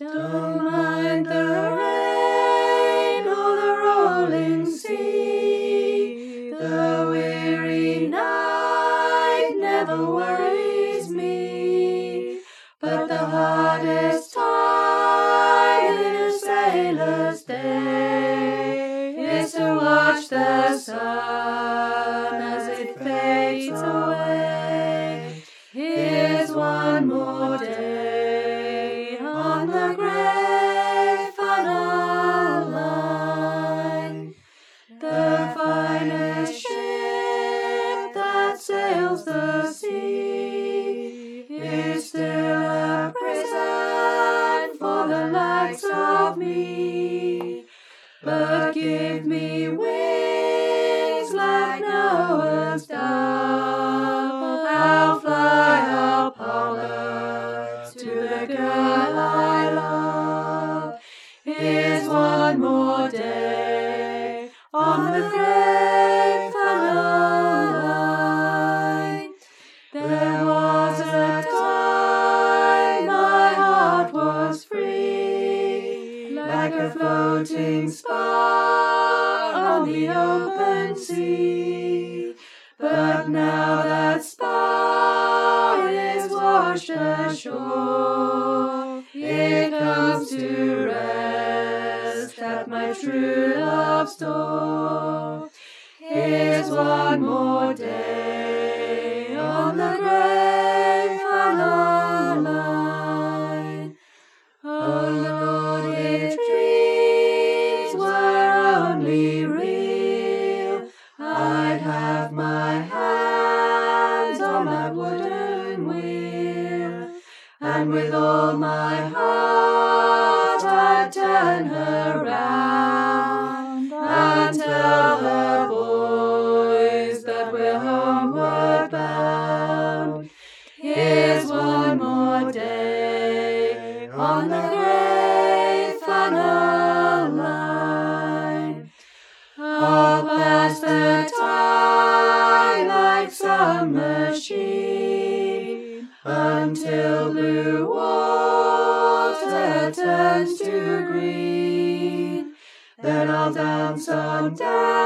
Don't mind the rain or the rolling sea. The weary night never worries me. But the hardest time in a sailor's day is to watch the sun as it fades away. Here's one more day on the great funnel line. The finest ship that sails the sea is still a prison for the likes of me. But give me wings like Noah's dove, I'll fly up onward to the girl I love. Here's one more day on the great funnel line. There was a time my heart was free, like a floating spar on the open sea. But now that spar is washed ashore, it comes to rest at my true love's door. Here's one more day on the great funnel line. Oh Lord, if dreams were only real, I'd have my hands on that wooden wheel, and with all my heart I'd turn her round and tell her boys that we're homeward bound. Here's one more day on the great funnel line. I'll pass the time like some machine until blue water turns to green. Then I'll dance on down